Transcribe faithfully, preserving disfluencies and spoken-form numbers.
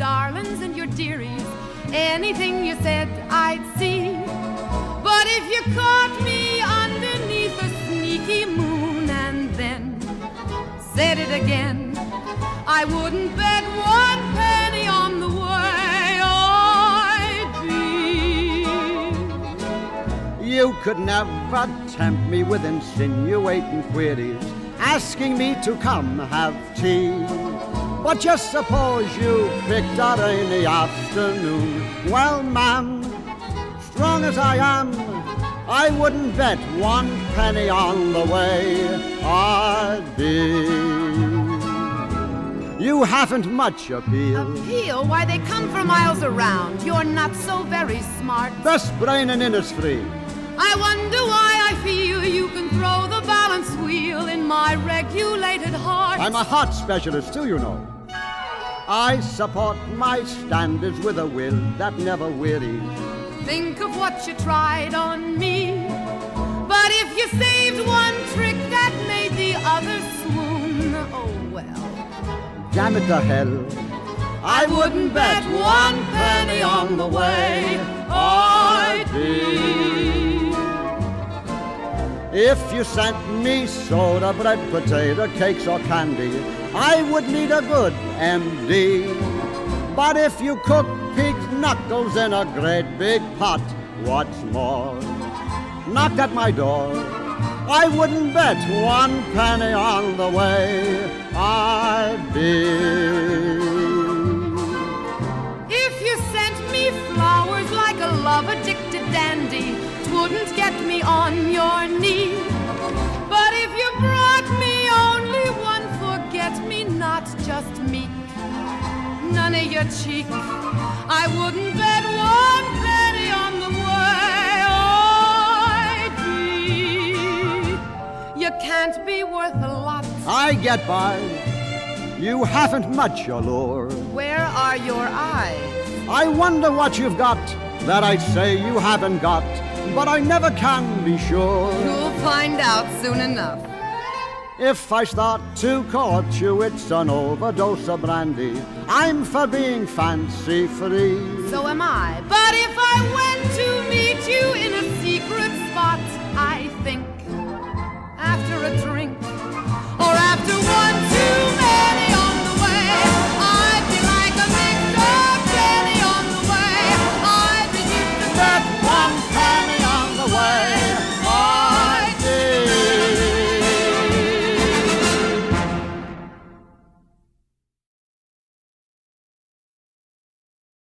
darlings and your dearies. Anything you said, I'd see. But if you caught me underneath a sneaky moon and then said it again, I wouldn't bet one penny on the way I'd be. You could never tempt me with insinuating queries, asking me to come have tea. But just suppose you picked a rainy afternoon. Well, ma'am, strong as I am, I wouldn't bet one penny on the way I'd be. You haven't much appeal. Appeal? Why, they come for miles around. You're not so very smart. Best brain in Innisfree. I wonder why I feel you can throw the balance wheel in my regulated heart. I'm a heart specialist too, you know. I support my standards with a will that never wearies. Think of what you tried on me. But if you saved one trick that made the other swoon, oh well. Damn it to hell, I wouldn't bet one penny on the way I'd be. If you sent me soda, bread, potato, cakes or candy, I would need a good M D. But if you cook pig's knuckles in a great big pot, what's more, knocked at my door, I wouldn't bet one penny on the way I'd be. If you sent me flowers like a love-addicted dandy, 'twouldn't get me on your knee. But if you brought me only one forget-me-not, just meek, none of your cheek, I wouldn't bet one penny on the way I'd be. You can't be worth a lot. I get by. You haven't much allure. Where are your eyes? I wonder what you've got that I say you haven't got, but I never can be sure. You'll find out soon enough. If I start to court you, it's an overdose of brandy. I'm for being fancy-free. So am I. But if I went